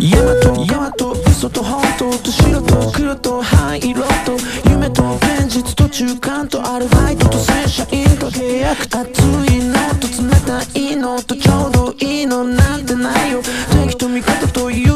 山と嘘と本当と白と黒と灰色と夢と現実と中間とアルバイトと正社員と契約、熱いのと冷たいのとちょうどいいのなんてないよ。敵と味方という